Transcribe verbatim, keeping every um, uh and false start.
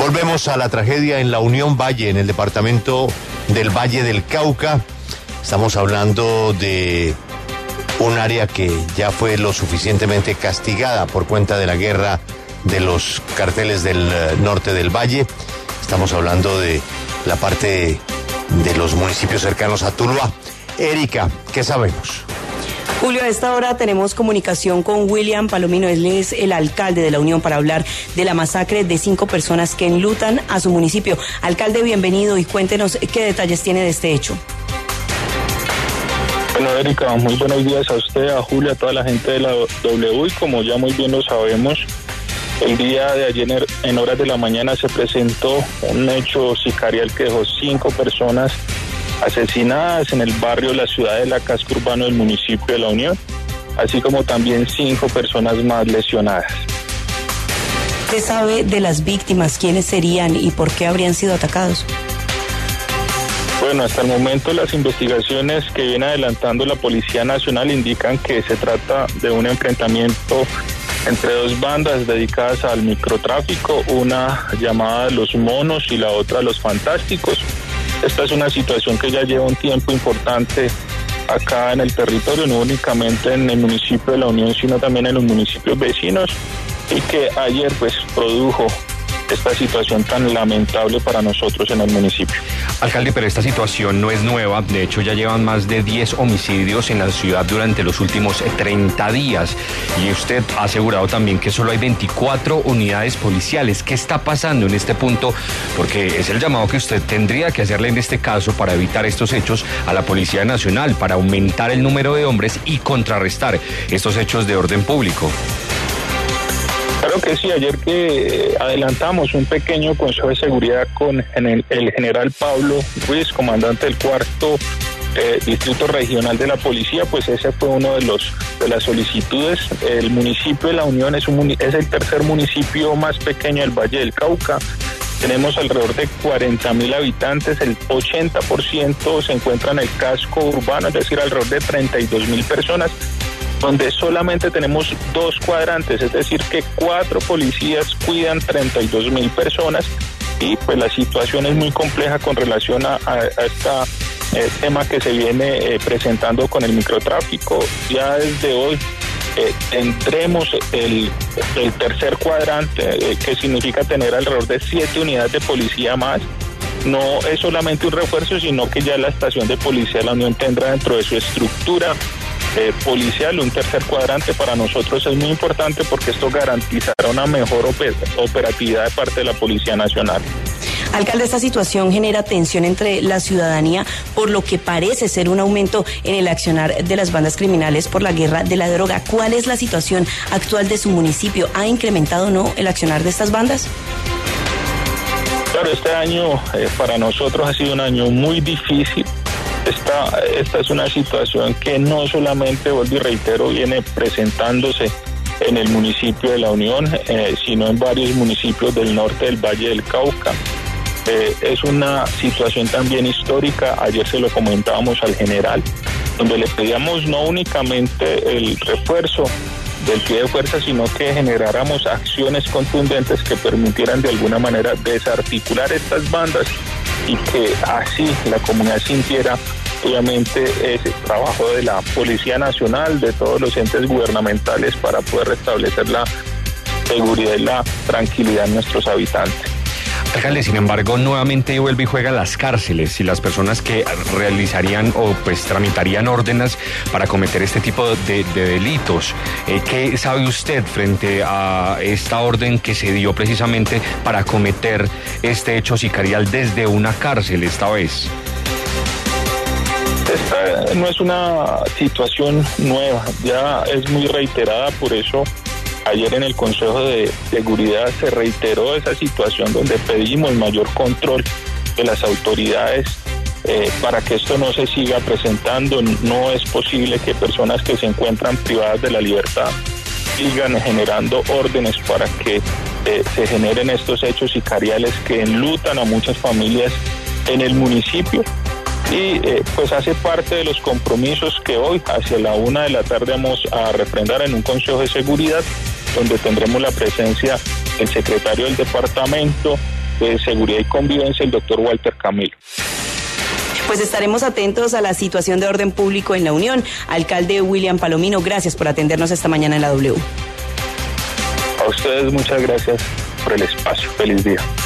Volvemos a la tragedia en la Unión Valle, en el departamento del Valle del Cauca. Estamos hablando de un área que ya fue lo suficientemente castigada por cuenta de la guerra de los carteles del norte del Valle. Estamos hablando de la parte de los municipios cercanos a Tuluá. Erika, ¿qué sabemos? Julio, a esta hora tenemos comunicación con William Palomino, él es el alcalde de la Unión, para hablar de la masacre de cinco personas que enlutan a su municipio. Alcalde, bienvenido y cuéntenos qué detalles tiene de este hecho. Bueno, Erika, muy buenos días a usted, a Julio, a toda la gente de la W. Y como ya muy bien lo sabemos, el día de ayer en horas de la mañana se presentó un hecho sicarial que dejó cinco personas asesinadas en el barrio La Ciudad de la casco urbano del municipio de La Unión, así como también cinco personas más lesionadas. ¿Qué sabe de las víctimas? ¿Quiénes serían y por qué habrían sido atacados? Bueno, hasta el momento las investigaciones que viene adelantando la Policía Nacional indican que se trata de un enfrentamiento entre dos bandas dedicadas al microtráfico, una llamada Los Monos y la otra Los Fantásticos. Esta es una situación que ya lleva un tiempo importante acá en el territorio, no únicamente en el municipio de La Unión, sino también en los municipios vecinos, y que ayer pues produjo esta situación tan lamentable para nosotros en el municipio. Alcalde, pero esta situación no es nueva, de hecho ya llevan más de diez homicidios en la ciudad durante los últimos treinta días, y usted ha asegurado también que solo hay veinticuatro unidades policiales. ¿Qué está pasando en este punto? Porque es el llamado que usted tendría que hacerle en este caso para evitar estos hechos a la Policía Nacional, para aumentar el número de hombres y contrarrestar estos hechos de orden público. Claro que sí, ayer que adelantamos un pequeño consejo de seguridad con el, el general Pablo Ruiz, comandante del cuarto eh, distrito regional de la policía, pues ese fue uno de los de las solicitudes. El municipio de La Unión es, un, es el tercer municipio más pequeño del Valle del Cauca. Tenemos alrededor de cuarenta mil habitantes, el ochenta por ciento se encuentra en el casco urbano, es decir, alrededor de treinta y dos mil personas, donde solamente tenemos dos cuadrantes, es decir, que cuatro policías cuidan treinta y dos mil personas, y pues la situación es muy compleja con relación a, a, a este eh, tema que se viene eh, presentando con el microtráfico. Ya desde hoy eh, tendremos el, el tercer cuadrante, eh, que significa tener alrededor de siete unidades de policía más. No es solamente un refuerzo, sino que ya la estación de policía de La Unión tendrá dentro de su estructura Eh, policial un tercer cuadrante. Para nosotros es muy importante porque esto garantizará una mejor oper- operatividad de parte de la Policía Nacional. Alcalde, esta situación genera tensión entre la ciudadanía por lo que parece ser un aumento en el accionar de las bandas criminales por la guerra de la droga. ¿Cuál es la situación actual de su municipio? ¿Ha incrementado o no el accionar de estas bandas? Claro, este año eh, para nosotros ha sido un año muy difícil. Esta, esta es una situación que no solamente, vuelvo y reitero, viene presentándose en el municipio de La Unión, eh, sino en varios municipios del norte del Valle del Cauca. Eh, es una situación también histórica. Ayer se lo comentábamos al general, donde le pedíamos no únicamente el refuerzo del pie de fuerza, sino que generáramos acciones contundentes que permitieran de alguna manera desarticular estas bandas y que así la comunidad sintiera obviamente ese trabajo de la Policía Nacional, de todos los entes gubernamentales para poder restablecer la seguridad y la tranquilidad de nuestros habitantes. Alcalde, sin embargo, nuevamente vuelve y juega a las cárceles y las personas que realizarían o pues tramitarían órdenes para cometer este tipo de, de delitos. Eh, ¿Qué sabe usted frente a esta orden que se dio precisamente para cometer este hecho sicarial desde una cárcel esta vez? Esta no es una situación nueva, ya es muy reiterada, por eso ayer en el Consejo de Seguridad se reiteró esa situación donde pedimos mayor control de las autoridades eh, para que esto no se siga presentando. No es posible que personas que se encuentran privadas de la libertad sigan generando órdenes para que eh, se generen estos hechos sicariales que enlutan a muchas familias en el municipio. Y eh, pues hace parte de los compromisos que hoy hacia la una de la tarde vamos a refrendar en un Consejo de Seguridad, donde tendremos la presencia del secretario del departamento, de Seguridad y Convivencia, el doctor Walter Camilo. Pues estaremos atentos a la situación de orden público en la Unión. Alcalde William Palomino, gracias por atendernos esta mañana en la W. A ustedes muchas gracias por el espacio. Feliz día.